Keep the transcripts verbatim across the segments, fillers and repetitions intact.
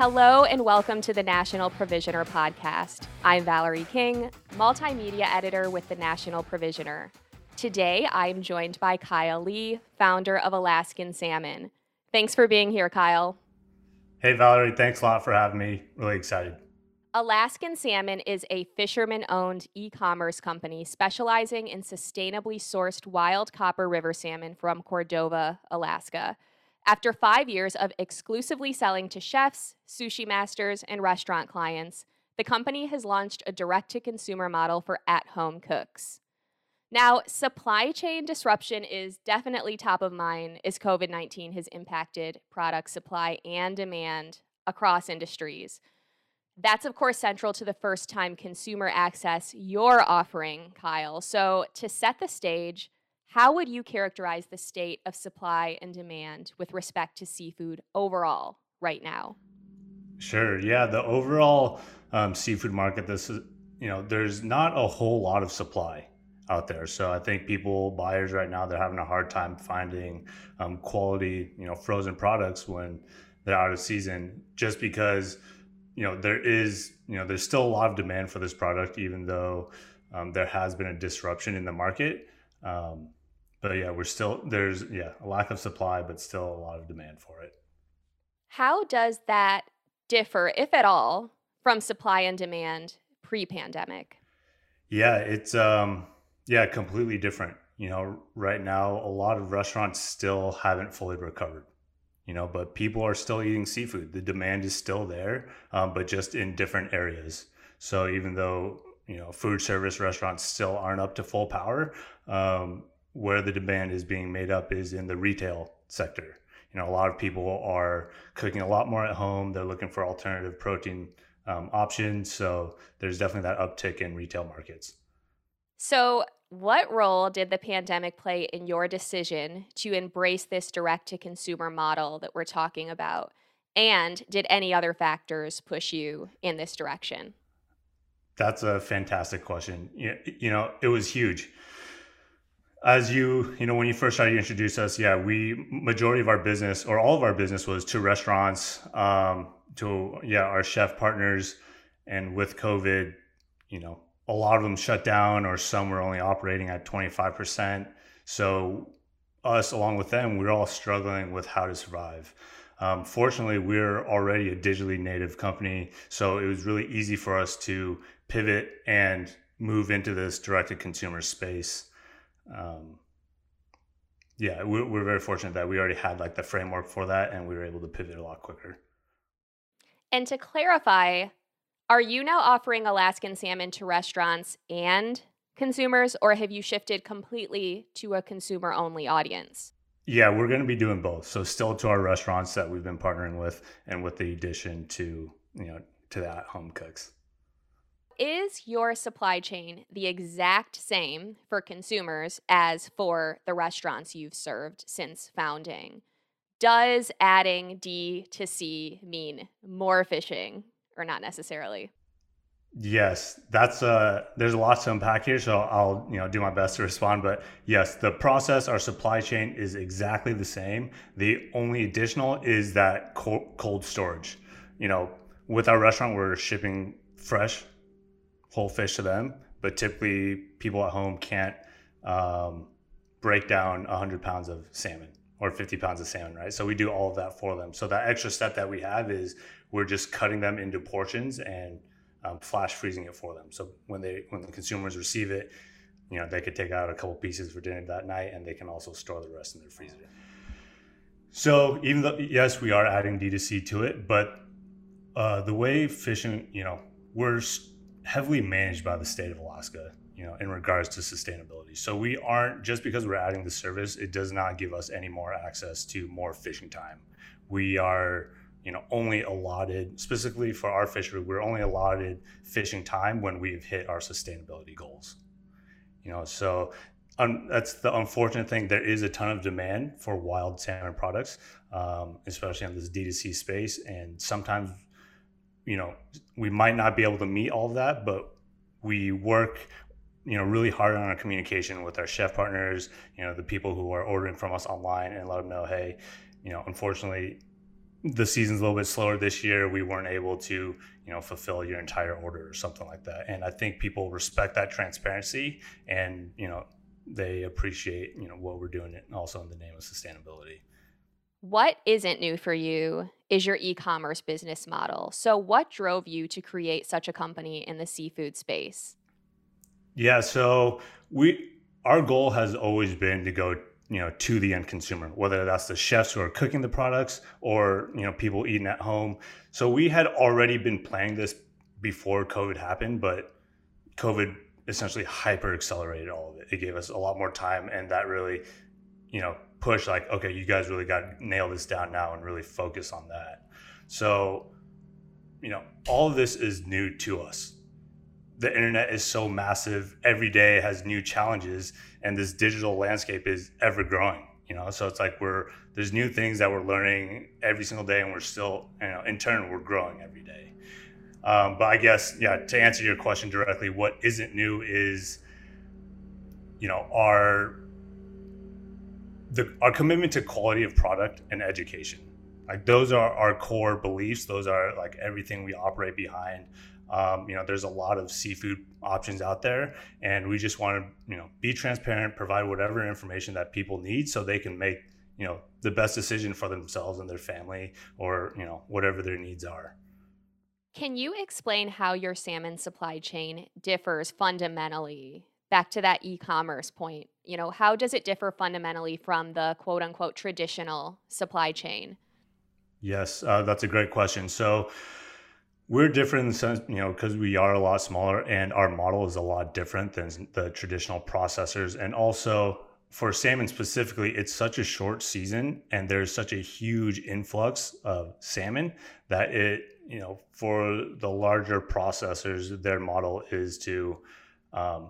Hello and welcome to the National Provisioner podcast. I'm Valerie King, multimedia editor with the National Provisioner. Today, I'm joined by Kyle Lee, founder of Alaskan Salmon. Thanks for being here, Kyle. Hey, Valerie, thanks a lot for having me. Really excited. Alaskan Salmon is a fisherman-owned e-commerce company specializing in sustainably sourced wild Copper River salmon from Cordova, Alaska. After five years of exclusively selling to chefs, sushi masters, and restaurant clients, the company has launched a direct-to-consumer model for at-home cooks. Now, supply chain disruption is definitely top of mind as covid nineteen has impacted product supply and demand across industries. That's, of course, central to the first-time consumer access you're offering, Kyle. So to set the stage, how would you characterize the state of supply and demand with respect to seafood overall right now? Sure. Yeah, the overall um, seafood market, this is, you know, there's not a whole lot of supply out there. So I think people, buyers right now, they're having a hard time finding um, quality, you know, frozen products when they're out of season, just because, you know, there is, you know, there's still a lot of demand for this product, even though um, there has been a disruption in the market. Um, but yeah, we're still, there's, yeah, a lack of supply, but still a lot of demand for it. How does that differ, if at all, from supply and demand pre-pandemic? Yeah, it's um yeah, completely different. You know, right now a lot of restaurants still haven't fully recovered. You know, but people are still eating seafood. The demand is still there, um, but just in different areas. So even though, you know, food service restaurants still aren't up to full power, um, where the demand is being made up is in the retail sector. You know, a lot of people are cooking a lot more at home. They're looking for alternative protein um, options. So there's definitely that uptick in retail markets. So, what role did the pandemic play in your decision to embrace this direct to consumer model that we're talking about? And did any other factors push you in this direction? That's a fantastic question. You, you know, it was huge. As you, you know, when you first started, you introduced us. Yeah, we majority of our business, or all of our business, was to restaurants, um, to yeah, our chef partners, and with COVID, you know, a lot of them shut down, or some were only operating at twenty five percent. So us, along with them, we we're all struggling with how to survive. Um, fortunately, we're already a digitally native company, so it was really easy for us to pivot and move into this direct to consumer space. Um, yeah, we're, we're very fortunate that we already had like the framework for that, and we were able to pivot a lot quicker. And to clarify, are you now offering Alaskan salmon to restaurants and consumers, or have you shifted completely to a consumer only audience? Yeah, we're going to be doing both. So still to our restaurants that we've been partnering with, and with the addition to, you know, to the at home cooks. Is your supply chain the exact same for consumers as for the restaurants you've served since founding? Does adding D to C mean more fishing or not necessarily? Yes, that's uh there's a lot to unpack here, so I'll, you know, do my best to respond. But yes, the process, our supply chain is exactly the same. The only additional is that cold, cold storage. You know, with our restaurant, we're shipping fresh whole fish to them, but typically people at home can't um, break down one hundred pounds of salmon or fifty pounds of salmon, right? So we do all of that for them. So that extra step that we have is we're just cutting them into portions and um, flash freezing it for them. So when they when the consumers receive it, you know, they could take out a couple pieces for dinner that night, and they can also store the rest in their freezer. So even though, yes, we are adding D two C to it, but uh, the way fishing, you know, we're heavily managed by the state of Alaska, you know, in regards to sustainability. So we aren't, just because we're adding the service, it does not give us any more access to more fishing time. We are, you know, only allotted, specifically for our fishery, we're only allotted fishing time when we've hit our sustainability goals. You know, so um, that's the unfortunate thing. There is a ton of demand for wild salmon products, um, especially in this D two C space. And sometimes, you know, we might not be able to meet all of that, but we work, you know, really hard on our communication with our chef partners, you know, the people who are ordering from us online, and let them know, hey, you know, unfortunately, the season's a little bit slower this year, we weren't able to, you know, fulfill your entire order or something like that. And I think people respect that transparency, and, you know, they appreciate, you know, what we're doing also in the name of sustainability. What isn't new for you is your e commerce business model. So, what drove you to create such a company in the seafood space? Yeah, so we our goal has always been to go, you know, to the end consumer, whether that's the chefs who are cooking the products or, you know, people eating at home. So we had already been planning this before COVID happened, but COVID essentially hyper accelerated all of it. It gave us a lot more time, and that really, you know, pushed like, okay, you guys really got to nail this down now and really focus on that. So, you know, all of this is new to us. The internet is so massive. Every day has new challenges, and this digital landscape is ever growing, you know? So it's like we're, there's new things that we're learning every single day, and we're still, you know, in turn, we're growing every day. Um, but I guess, yeah, to answer your question directly, what isn't new is, you know, our, the, our commitment to quality of product and education. Like those are our core beliefs. Those are like everything we operate behind. Um, you know, there's a lot of seafood options out there, and we just want to, you know, be transparent, provide whatever information that people need so they can make, you know, the best decision for themselves and their family, or, you know, whatever their needs are. Can you explain how your salmon supply chain differs fundamentally? Back to that e commerce point, you know, how does it differ fundamentally from the quote unquote traditional supply chain? Yes, uh, that's a great question. So we're different in the sense, you know, because we are a lot smaller and our model is a lot different than the traditional processors. And also for salmon specifically, it's such a short season and there's such a huge influx of salmon that it, you know, for the larger processors, their model is to, um,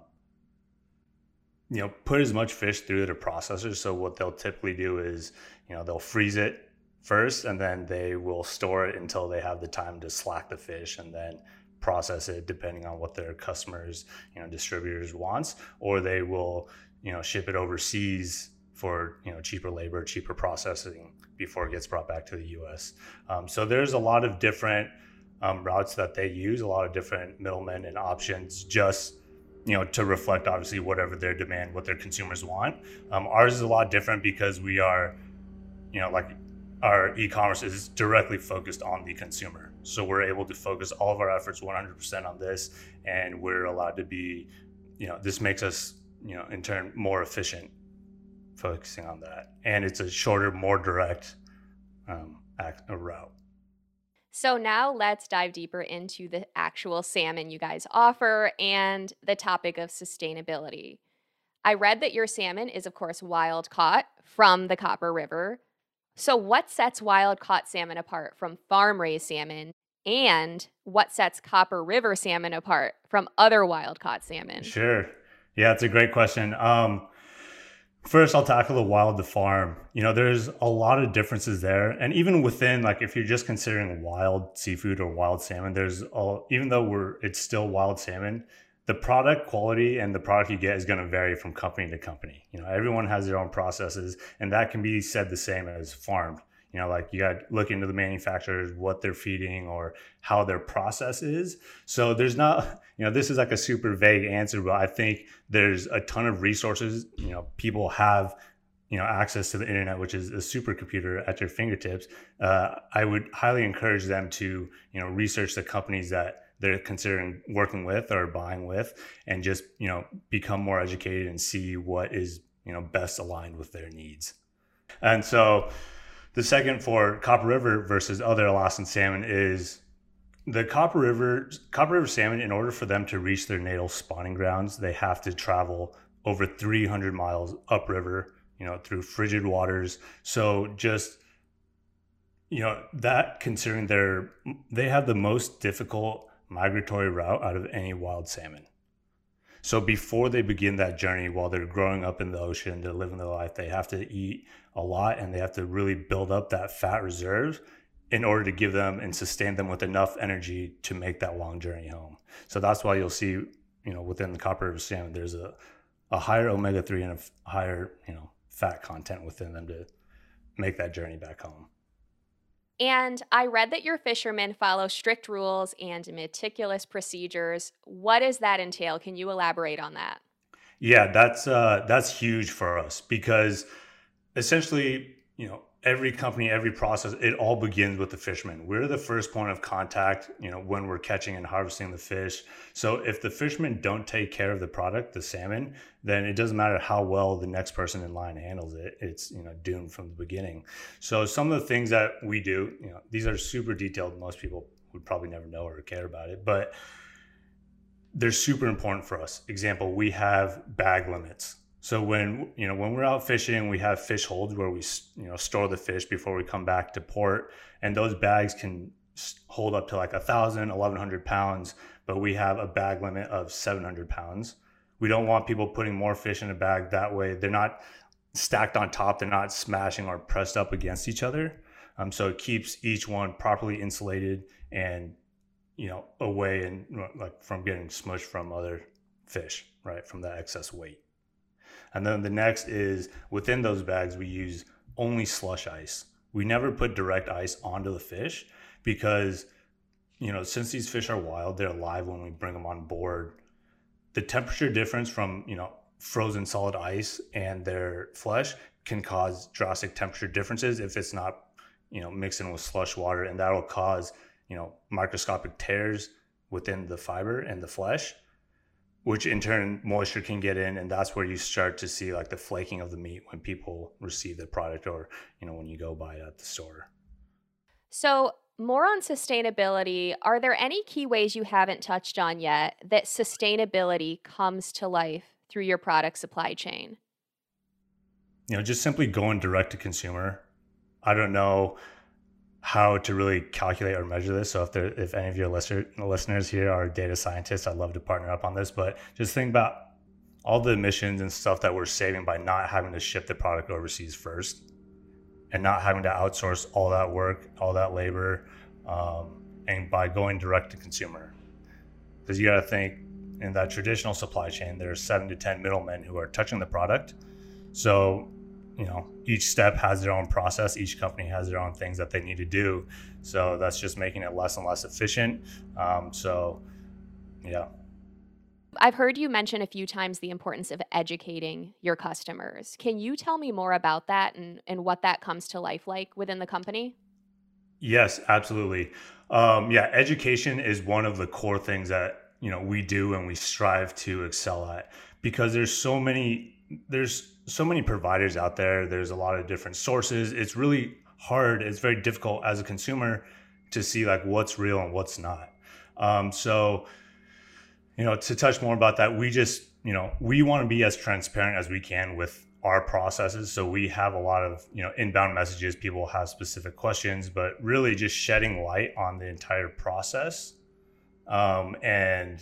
you know, put as much fish through their processors. So what they'll typically do is, you know, they'll freeze it first, and then they will store it until they have the time to slack the fish and then process it depending on what their customers, you know, distributors wants, or they will, you know, ship it overseas for, you know, cheaper labor, cheaper processing before it gets brought back to the U S. Um, so there's a lot of different um, routes that they use, a lot of different middlemen and options, just, you know, to reflect obviously whatever their demand, what their consumers want. Um, ours is a lot different because we are, you know, like our e-commerce is directly focused on the consumer. So we're able to focus all of our efforts one hundred percent on this, and we're allowed to be, you know, this makes us, you know, in turn more efficient focusing on that. And it's a shorter, more direct um, act, a route. So now let's dive deeper into the actual salmon you guys offer and the topic of sustainability. I read that your salmon is, of course, wild caught from the Copper River. So, what sets wild caught salmon apart from farm raised salmon? And what sets Copper River salmon apart from other wild caught salmon? Sure. Yeah, it's a great question. Um, First, I'll tackle the wild to farm. You know, there's a lot of differences there, and even within, like, if you're just considering wild seafood or wild salmon, there's all. Even though we're it's still wild salmon, the product quality and the product you get is going to vary from company to company. You know, everyone has their own processes, and that can be said the same as farmed. You know, like you got to look into the manufacturers, what they're feeding or how their process is. So there's not, you know, this is like a super vague answer, but I think there's a ton of resources. You know, people have, you know, access to the internet, which is a supercomputer at their fingertips. Uh, I would highly encourage them to, you know, research the companies that they're considering working with or buying with, and just, you know, become more educated and see what is, you know, best aligned with their needs. And so the second for Copper River versus other Alaskan salmon is the Copper River Copper River salmon. In order for them to reach their natal spawning grounds, they have to travel over three hundred miles upriver, you know, through frigid waters. So just, you know, that considering they're they have the most difficult migratory route out of any wild salmon. So before they begin that journey, while they're growing up in the ocean, they're living their life, they have to eat a lot, and they have to really build up that fat reserve in order to give them and sustain them with enough energy to make that long journey home. So that's why you'll see, you know, within the Copper River salmon, there's a, a higher omega three and a higher, you know, fat content within them to make that journey back home. And I read that your fishermen follow strict rules and meticulous procedures. What does that entail? Can you elaborate on that? Yeah, that's uh, that's huge for us because essentially, you know, every company, every process, it all begins with the fisherman. We're the first point of contact, you know, when we're catching and harvesting the fish. So if the fishermen don't take care of the product, the salmon, then it doesn't matter how well the next person in line handles it. It's, you know, doomed from the beginning. So some of the things that we do, you know, these are super detailed. Most people would probably never know or care about it, but they're super important for us. Example, we have bag limits. So when you know when we're out fishing, we have fish holds where we you know store the fish before we come back to port, and those bags can hold up to like a thousand, eleven hundred pounds. But we have a bag limit of seven hundred pounds. We don't want people putting more fish in a bag. That way, they're not stacked on top. They're not smashing or pressed up against each other. Um, so it keeps each one properly insulated and you know away and like from getting smushed from other fish, right, from the excess weight. And then the next is within those bags, we use only slush ice. We never put direct ice onto the fish because, you know, since these fish are wild, they're alive when we bring them on board. The temperature difference from, you know, frozen solid ice and their flesh can cause drastic temperature differences if it's not, you know, mixed in with slush water. And that'll cause, you know, microscopic tears within the fiber and the flesh, which in turn moisture can get in, and that's where you start to see like the flaking of the meat when people receive the product or you know when you go buy it at the store. So, more on sustainability, are there any key ways you haven't touched on yet that sustainability comes to life through your product supply chain? You know, just simply going direct to consumer. I don't know how to really calculate or measure this. So if there, if any of your listener, listeners here are data scientists, I'd love to partner up on this. But just think about all the emissions and stuff that we're saving by not having to ship the product overseas first, and not having to outsource all that work, all that labor, um, and by going direct to consumer. Because you got to think in that traditional supply chain, there's seven to ten middlemen who are touching the product. So you know, each step has their own process. Each company has their own things that they need to do. So that's just making it less and less efficient. Um, so, yeah. I've heard you mention a few times the importance of educating your customers. Can you tell me more about that and, and what that comes to life like within the company? Yes, absolutely. Um, yeah, education is one of the core things that, you know, we do and we strive to excel at because there's so many, there's so many providers out there. There's a lot of different sources. It's really hard. It's very difficult as a consumer to see like what's real and what's not. Um, so, you know, to touch more about that, we just, you know, we want to be as transparent as we can with our processes. So we have a lot of, you know, inbound messages. People have specific questions, but really just shedding light on the entire process. Um, and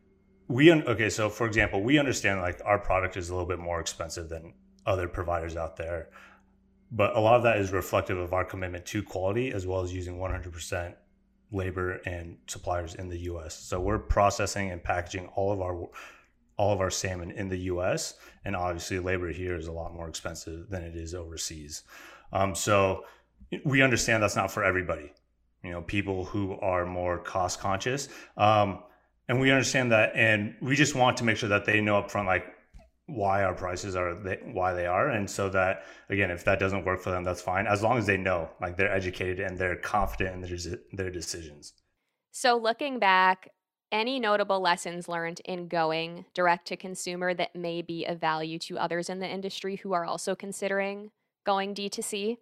we, un- okay, so for example, we understand like our product is a little bit more expensive than other providers out there, but a lot of that is reflective of our commitment to quality as well as using one hundred percent labor and suppliers in the U S. So we're processing and packaging all of our all of our salmon in the U S, and obviously labor here is a lot more expensive than it is overseas. Um, so we understand that's not for everybody. You know, people who are more cost conscious, um, and we understand that, and we just want to make sure that they know upfront, like why our prices are they, why they are, and so that again, if that doesn't work for them, that's fine, as long as they know, like they're educated and they're confident in their their decisions. So, looking back, any notable lessons learned in going direct to consumer that may be of value to others in the industry who are also considering going D two C?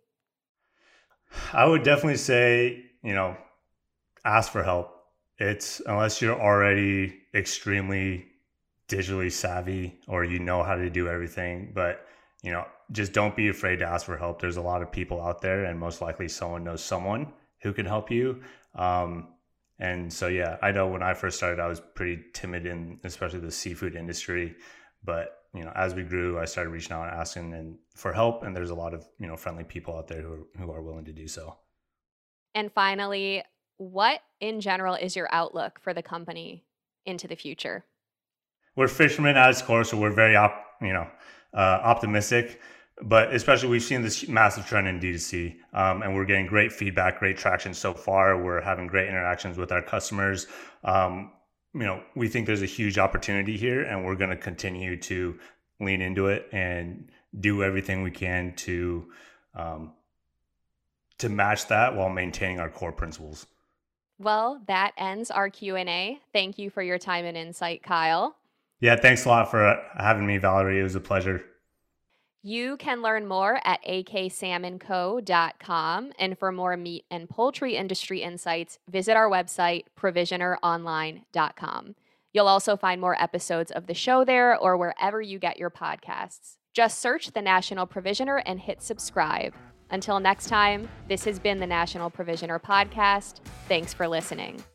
I would definitely say, you know, ask for help. It's unless you're already extremely digitally savvy or you know how to do everything, but you know, just don't be afraid to ask for help. There's a lot of people out there, and most likely someone knows someone who can help you. Um, and so, yeah, I know when I first started, I was pretty timid in especially the seafood industry, but you know, as we grew, I started reaching out and asking and for help, and there's a lot of you know friendly people out there who are, who are willing to do so. And finally, what in general is your outlook for the company into the future? We're fishermen at its core, so we're very op, you know uh, optimistic. but especially we've seen this massive trend in D two C, um, and we're getting great feedback, great traction so far. We're having great interactions with our customers. Um, you know, we think there's a huge opportunity here, and we're going to continue to lean into it and do everything we can to um, to match that while maintaining our core principles. Well, that ends our Q and A. Thank you for your time and insight, Kyle. Yeah, thanks a lot for having me, Valerie. It was a pleasure. You can learn more at a k salmon co dot com. And for more meat and poultry industry insights, visit our website, provisioner online dot com. You'll also find more episodes of the show there or wherever you get your podcasts. Just search the National Provisioner and hit subscribe. Until next time, this has been the National Provisioner Podcast. Thanks for listening.